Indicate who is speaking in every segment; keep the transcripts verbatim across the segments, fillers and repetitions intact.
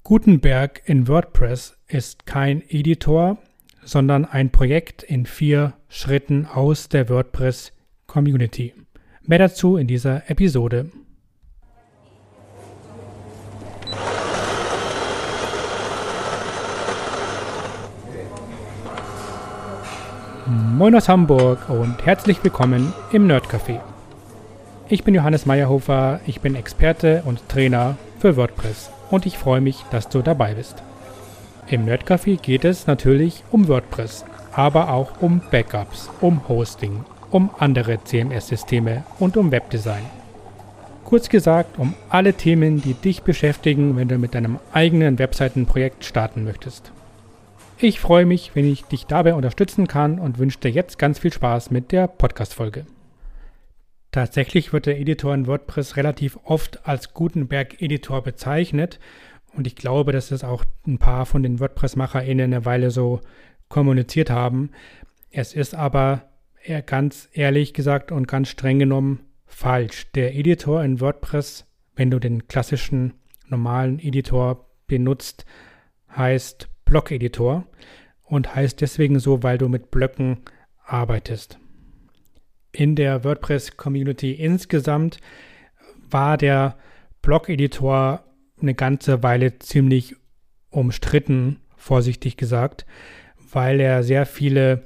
Speaker 1: Gutenberg in WordPress ist kein Editor, sondern ein Projekt in vier Schritten aus der WordPress-Community. Mehr dazu in dieser Episode. Moin aus Hamburg und herzlich willkommen im Nerdcafé. Ich bin Johannes Meyerhofer, ich bin Experte und Trainer für WordPress und ich freue mich, dass du dabei bist. Im Nerdcafé geht es natürlich um WordPress, aber auch um Backups, um Hosting, um andere C M S-Systeme und um Webdesign. Kurz gesagt, um alle Themen, die dich beschäftigen, wenn du mit deinem eigenen Webseitenprojekt starten möchtest. Ich freue mich, wenn ich dich dabei unterstützen kann und wünsche dir jetzt ganz viel Spaß mit der Podcast-Folge. Tatsächlich wird der Editor in WordPress relativ oft als Gutenberg-Editor bezeichnet und ich glaube, dass es auch ein paar von den WordPress-MacherInnen eine Weile so kommuniziert haben. Es ist aber eher ganz ehrlich gesagt und ganz streng genommen falsch. Der Editor in WordPress, wenn du den klassischen normalen Editor benutzt, heißt Block-Editor und heißt deswegen so, weil du mit Blöcken arbeitest. In der WordPress-Community insgesamt war der Block-Editor eine ganze Weile ziemlich umstritten, vorsichtig gesagt, weil er sehr viele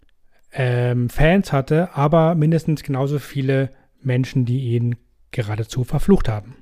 Speaker 1: ähm, Fans hatte, aber mindestens genauso viele Menschen, die ihn geradezu verflucht haben.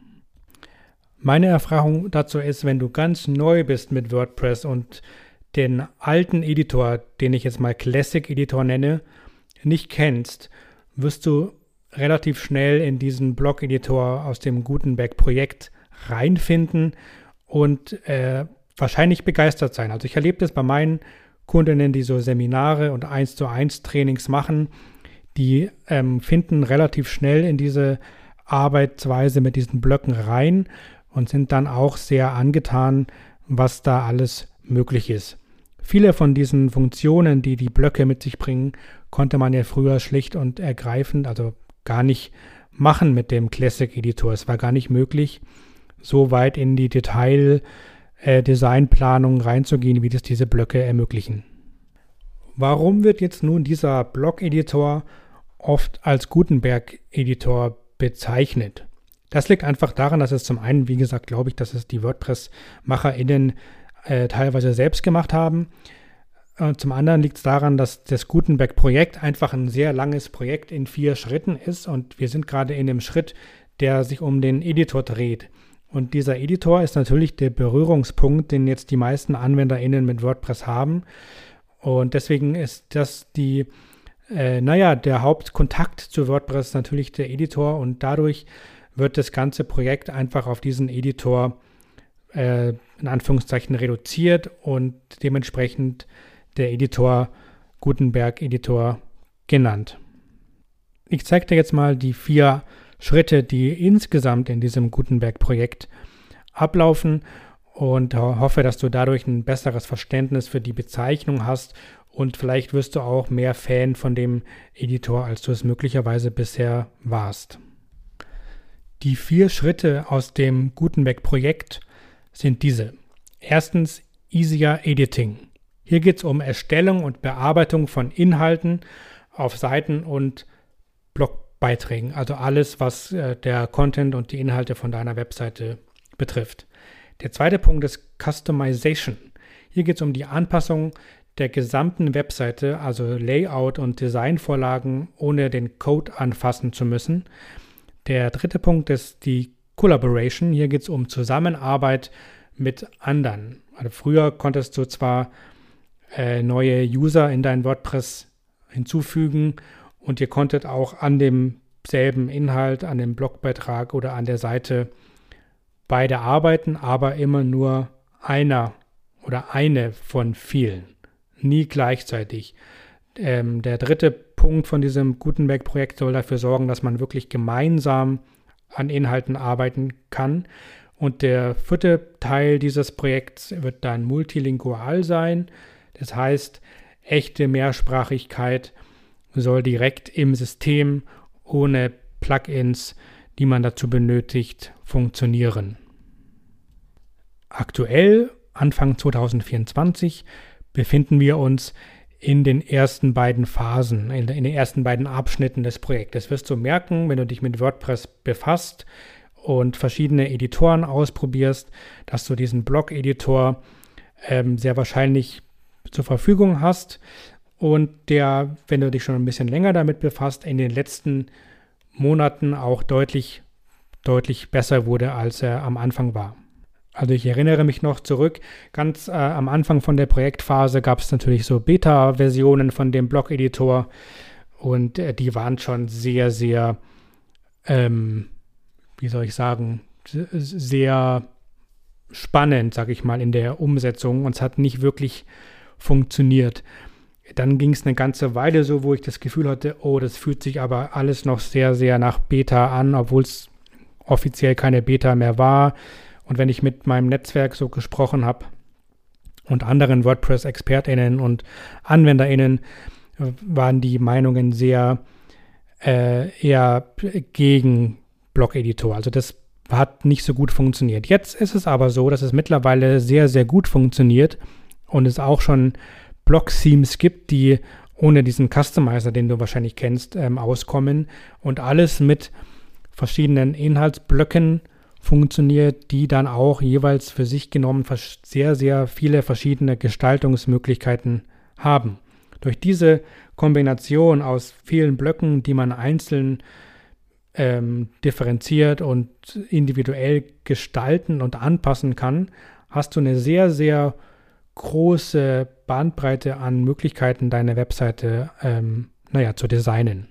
Speaker 1: Meine Erfahrung dazu ist, wenn du ganz neu bist mit WordPress und den alten Editor, den ich jetzt mal Classic Editor nenne, nicht kennst, wirst du relativ schnell in diesen Block-Editor aus dem Gutenberg-Projekt reinfinden und äh, wahrscheinlich begeistert sein. Also ich erlebe das bei meinen Kundinnen, die so Seminare und eins zu eins Trainings machen, die ähm, finden relativ schnell in diese Arbeitsweise mit diesen Blöcken rein und sind dann auch sehr angetan, was da alles möglich ist. Viele von diesen Funktionen, die die Blöcke mit sich bringen, konnte man ja früher schlicht und ergreifend, also gar nicht machen mit dem Classic Editor. Es war gar nicht möglich, so weit in die Detail-Designplanung reinzugehen, wie das diese Blöcke ermöglichen. Warum wird jetzt nun dieser Block-Editor oft als Gutenberg-Editor bezeichnet? Das liegt einfach daran, dass es zum einen, wie gesagt, glaube ich, dass es die WordPress-MacherInnen äh, teilweise selbst gemacht haben. Und zum anderen liegt es daran, dass das Gutenberg-Projekt einfach ein sehr langes Projekt in vier Schritten ist und wir sind gerade in dem Schritt, der sich um den Editor dreht. Und dieser Editor ist natürlich der Berührungspunkt, den jetzt die meisten AnwenderInnen mit WordPress haben. Und deswegen ist das die, äh, naja, der Hauptkontakt zu WordPress natürlich der Editor und dadurch wird das ganze Projekt einfach auf diesen Editor äh, in Anführungszeichen reduziert und dementsprechend der Editor Gutenberg-Editor genannt. Ich zeige dir jetzt mal die vier Schritte, die insgesamt in diesem Gutenberg-Projekt ablaufen und hoffe, dass du dadurch ein besseres Verständnis für die Bezeichnung hast und vielleicht wirst du auch mehr Fan von dem Editor, als du es möglicherweise bisher warst. Die vier Schritte aus dem Gutenberg-Projekt sind diese. Erstens Easier Editing. Hier geht es um Erstellung und Bearbeitung von Inhalten auf Seiten und Blogbeiträgen, also alles, was äh, der Content und die Inhalte von deiner Webseite betrifft. Der zweite Punkt ist Customization. Hier geht es um die Anpassung der gesamten Webseite, also Layout und Designvorlagen, ohne den Code anfassen zu müssen. Der dritte Punkt ist die Collaboration. Hier geht es um Zusammenarbeit mit anderen. Also früher konntest du zwar äh, neue User in dein WordPress hinzufügen und ihr konntet auch an demselben Inhalt, an dem Blogbeitrag oder an der Seite beide arbeiten, aber immer nur einer oder eine von vielen, nie gleichzeitig. Ähm, der dritte Punkt von diesem Gutenberg-Projekt soll dafür sorgen, dass man wirklich gemeinsam an Inhalten arbeiten kann. Und der vierte Teil dieses Projekts wird dann multilingual sein. Das heißt, echte Mehrsprachigkeit soll direkt im System ohne Plugins, die man dazu benötigt, funktionieren. aktuell, Anfang zwanzig vierundzwanzig, befinden wir uns in den ersten beiden Phasen, in, in den ersten beiden Abschnitten des Projektes. Das wirst du merken, wenn du dich mit WordPress befasst und verschiedene Editoren ausprobierst, dass du diesen Blog-Editor ähm, sehr wahrscheinlich zur Verfügung hast und der, wenn du dich schon ein bisschen länger damit befasst, in den letzten Monaten auch deutlich, deutlich besser wurde, als er am Anfang war. Also ich erinnere mich noch zurück, ganz äh, am Anfang von der Projektphase gab es natürlich so Beta-Versionen von dem Blog-Editor und äh, die waren schon sehr, sehr, ähm, wie soll ich sagen, sehr spannend, sage ich mal, in der Umsetzung und es hat nicht wirklich funktioniert. Dann ging es eine ganze Weile so, wo ich das Gefühl hatte, oh, das fühlt sich aber alles noch sehr, sehr nach Beta an, obwohl es offiziell keine Beta mehr war. Und wenn ich mit meinem Netzwerk so gesprochen habe und anderen WordPress-ExpertInnen und AnwenderInnen, waren die Meinungen sehr äh, eher gegen Blog-Editor. Also das hat nicht so gut funktioniert. Jetzt ist es aber so, dass es mittlerweile sehr, sehr gut funktioniert und es auch schon Blog-Themes gibt, die ohne diesen Customizer, den du wahrscheinlich kennst, ähm, auskommen und alles mit verschiedenen Inhaltsblöcken funktioniert, die dann auch jeweils für sich genommen sehr, sehr viele verschiedene Gestaltungsmöglichkeiten haben. Durch diese Kombination aus vielen Blöcken, die man einzeln ähm, differenziert und individuell gestalten und anpassen kann, hast du eine sehr, sehr große Bandbreite an Möglichkeiten, deine Webseite ähm, naja, zu designen.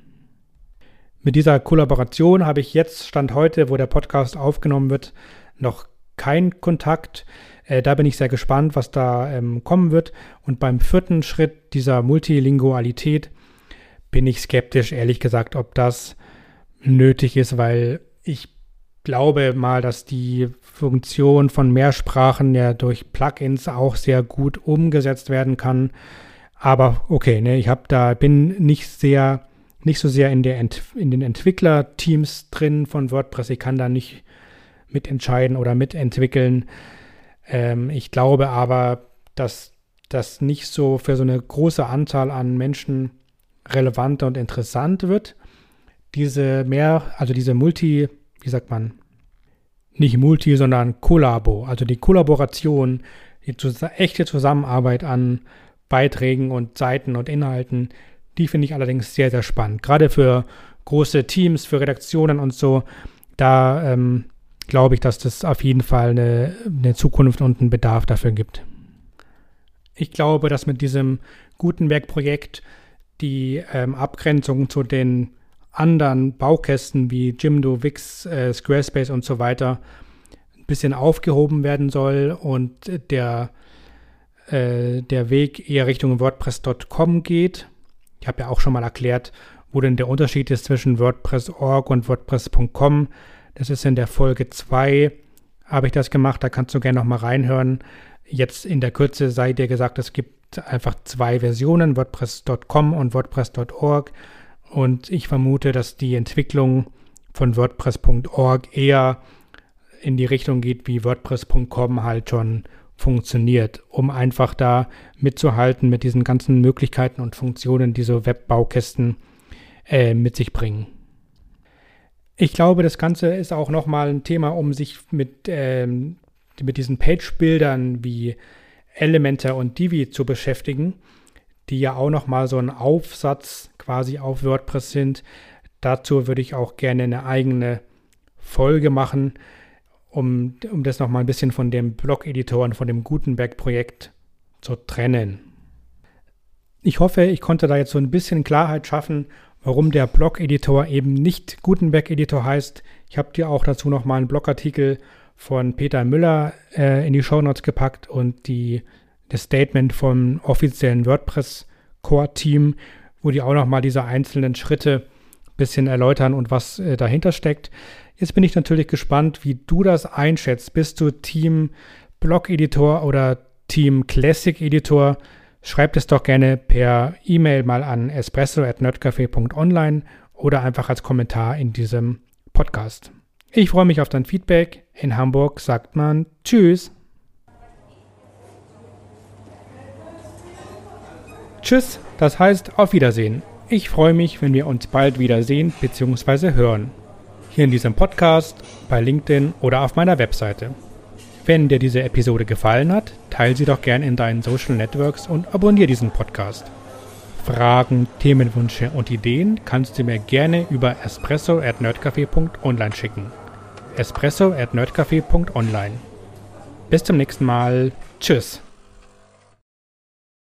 Speaker 1: Mit dieser Kollaboration habe ich jetzt, Stand heute, wo der Podcast aufgenommen wird, noch keinen Kontakt. Äh, da bin ich sehr gespannt, was da ähm, kommen wird. Und beim vierten Schritt dieser Multilingualität bin ich skeptisch, ehrlich gesagt, ob das nötig ist, weil ich glaube mal, dass die Funktion von Mehrsprachen ja durch Plugins auch sehr gut umgesetzt werden kann. Aber okay, ne, ich habe da bin nicht sehr nicht so sehr in, der Ent- in den Entwicklerteams drin von WordPress. Ich kann da nicht mitentscheiden oder mitentwickeln. Ähm, ich glaube aber, dass das nicht so für so eine große Anzahl an Menschen relevant und interessant wird. Diese mehr, also diese Multi, wie sagt man, nicht Multi, sondern Kollabo, also die Kollaboration, die zus- echte Zusammenarbeit an Beiträgen und Seiten und Inhalten, die finde ich allerdings sehr, sehr spannend. Gerade für große Teams, für Redaktionen und so, da ähm, glaube ich, dass das auf jeden Fall eine, eine Zukunft und einen Bedarf dafür gibt. Ich glaube, dass mit diesem Gutenberg-Projekt die ähm, Abgrenzung zu den anderen Baukästen wie Jimdo, Wix, äh, Squarespace und so weiter ein bisschen aufgehoben werden soll und der, äh, der Weg eher Richtung WordPress Punkt com geht. Ich habe ja auch schon mal erklärt, wo denn der Unterschied ist zwischen WordPress Punkt org und WordPress Punkt com. Das ist in der Folge zwei, habe ich das gemacht, da kannst du gerne noch mal reinhören. Jetzt in der Kürze sei dir gesagt, es gibt einfach zwei Versionen, WordPress Punkt com und WordPress Punkt org. Und ich vermute, dass die Entwicklung von WordPress Punkt org eher in die Richtung geht, wie WordPress Punkt com halt schon funktioniert, um einfach da mitzuhalten mit diesen ganzen Möglichkeiten und Funktionen, die so Webbaukästen äh, mit sich bringen. Ich glaube, das Ganze ist auch nochmal ein Thema, um sich mit, ähm, mit diesen Page-Bildern wie Elementor und Divi zu beschäftigen, die ja auch nochmal so ein Aufsatz quasi auf WordPress sind. Dazu würde ich auch gerne eine eigene Folge machen, um, um das nochmal ein bisschen von dem Blog-Editor und von dem Gutenberg-Projekt zu trennen. Ich hoffe, ich konnte da jetzt so ein bisschen Klarheit schaffen, warum der Blog-Editor eben nicht Gutenberg-Editor heißt. Ich habe dir auch dazu nochmal einen Blogartikel von Peter Müller äh, in die Shownotes gepackt und die, das Statement vom offiziellen WordPress-Core-Team, wo die auch nochmal diese einzelnen Schritte ein bisschen erläutern und was äh, dahinter steckt. Jetzt bin ich natürlich gespannt, wie du das einschätzt. Bist du Team Blog-Editor oder Team Classic-Editor? Schreib es doch gerne per E-Mail mal an espresso at nerdcafe punkt online oder einfach als Kommentar in diesem Podcast. Ich freue mich auf dein Feedback. In Hamburg sagt man Tschüss. Tschüss, das heißt auf Wiedersehen. Ich freue mich, wenn wir uns bald wiedersehen bzw. hören. Hier in diesem Podcast, bei LinkedIn oder auf meiner Webseite. Wenn dir diese Episode gefallen hat, teile sie doch gern in deinen Social Networks und abonniere diesen Podcast. Fragen, Themenwünsche und Ideen kannst du mir gerne über espresso at nerdcafe punkt online schicken. espresso at nerdcafe punkt online. Bis zum nächsten Mal. Tschüss.